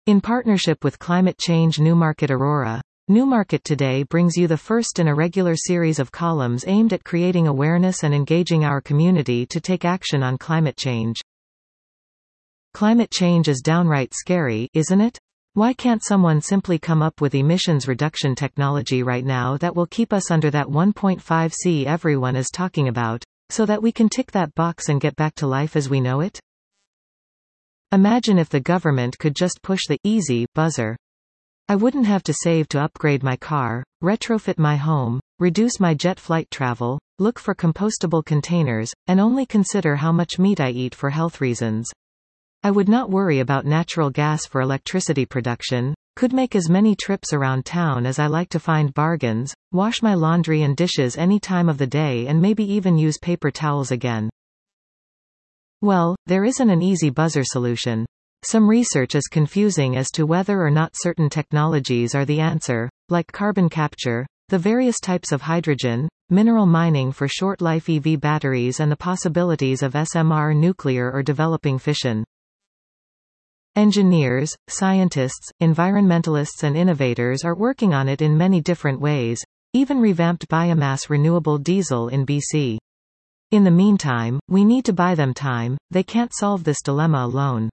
In partnership with Climate Change Newmarket Aurora, Newmarket Today brings you the first in a regular series of columns aimed at creating awareness and engaging our community to take action on climate change. Climate change is downright scary, isn't it? Why can't someone simply come up with emissions reduction technology right now that will keep us under that 1.5C everyone is talking about, so that we can tick that box and get back to life as we know it? Imagine if the government could just push the easy buzzer. I wouldn't have to save to upgrade my car, retrofit my home, reduce my jet flight travel, look for compostable containers, and only consider how much meat I eat for health reasons. I would not worry about natural gas for electricity production, could make as many trips around town as I like to find bargains, wash my laundry and dishes any time of the day and maybe even use paper towels again. Well, there isn't an easy buzzer solution. Some research is confusing as to whether or not certain technologies are the answer, like carbon capture, the various types of hydrogen, mineral mining for short-life EV batteries and the possibilities of SMR nuclear or developing fission. Engineers, scientists, environmentalists and innovators are working on it in many different ways, even revamped biomass renewable diesel in BC. In the meantime, we need to buy them time, they can't solve this dilemma alone.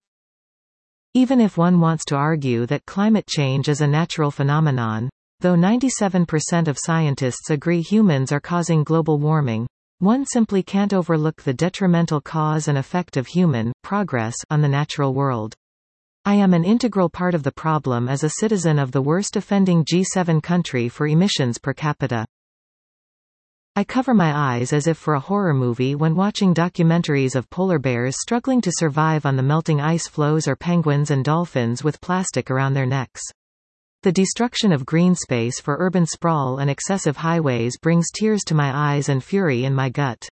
Even if one wants to argue that climate change is a natural phenomenon, though 97% of scientists agree humans are causing global warming, one simply can't overlook the detrimental cause and effect of human progress on the natural world. I am an integral part of the problem as a citizen of the worst offending G7 country for emissions per capita. I cover my eyes as if for a horror movie when watching documentaries of polar bears struggling to survive on the melting ice floes or penguins and dolphins with plastic around their necks. The destruction of green space for urban sprawl and excessive highways brings tears to my eyes and fury in my gut.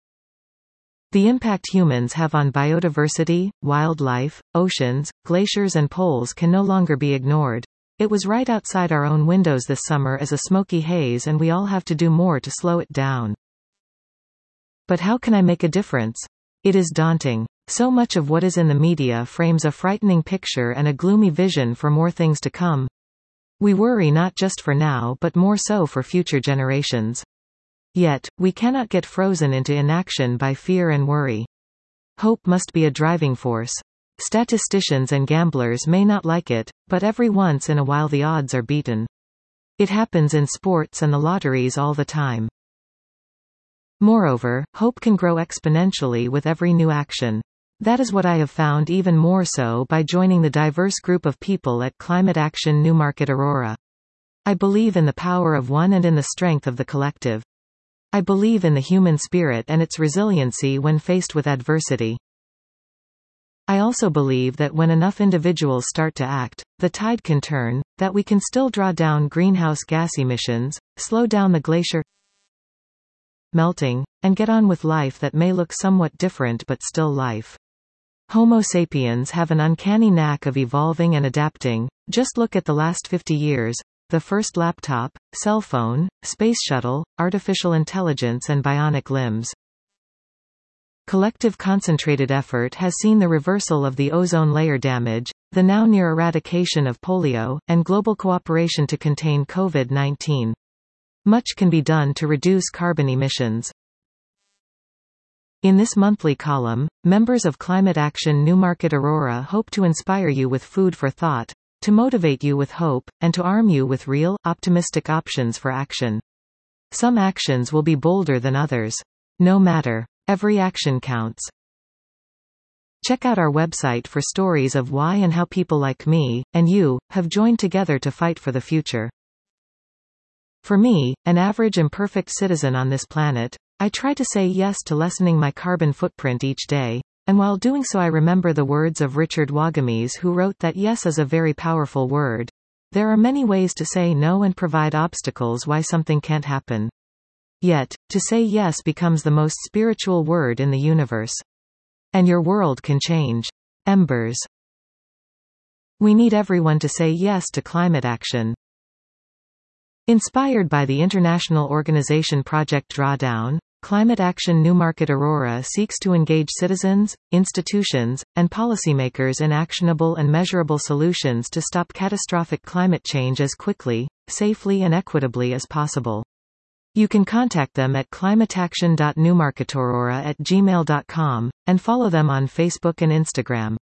The impact humans have on biodiversity, wildlife, oceans, glaciers and poles can no longer be ignored. It was right outside our own windows this summer as a smoky haze, and we all have to do more to slow it down. But how can I make a difference? It is daunting. So much of what is in the media frames a frightening picture and a gloomy vision for more things to come. We worry not just for now but more so for future generations. Yet, we cannot get frozen into inaction by fear and worry. Hope must be a driving force. Statisticians and gamblers may not like it, but every once in a while the odds are beaten. It happens in sports and the lotteries all the time. Moreover, hope can grow exponentially with every new action. That is what I have found even more so by joining the diverse group of people at Climate Action Newmarket Aurora. I believe in the power of one and in the strength of the collective. I believe in the human spirit and its resiliency when faced with adversity. I also believe that when enough individuals start to act, the tide can turn, that we can still draw down greenhouse gas emissions, slow down the glacier melting, and get on with life that may look somewhat different but still life. Homo sapiens have an uncanny knack of evolving and adapting. Just look at the last 50 years, the first laptop, cell phone, space shuttle, artificial intelligence and bionic limbs. Collective concentrated effort has seen the reversal of the ozone layer damage, the now near eradication of polio, and global cooperation to contain COVID-19. Much can be done to reduce carbon emissions. In this monthly column, members of Climate Action Newmarket Aurora hope to inspire you with food for thought, to motivate you with hope, and to arm you with real, optimistic options for action. Some actions will be bolder than others. No matter. Every action counts. Check out our website for stories of why and how people like me, and you, have joined together to fight for the future. For me, an average imperfect citizen on this planet, I try to say yes to lessening my carbon footprint each day, and while doing so I remember the words of Richard Wagamese, who wrote that yes is a very powerful word. There are many ways to say no and provide obstacles why something can't happen. Yet, to say yes becomes the most spiritual word in the universe. And your world can change. Embers. We need everyone to say yes to climate action. Inspired by the international organization Project Drawdown, Climate Action Newmarket Aurora seeks to engage citizens, institutions, and policymakers in actionable and measurable solutions to stop catastrophic climate change as quickly, safely and equitably as possible. You can contact them at climateaction.newmarketaurora@gmail.com, and follow them on Facebook and Instagram.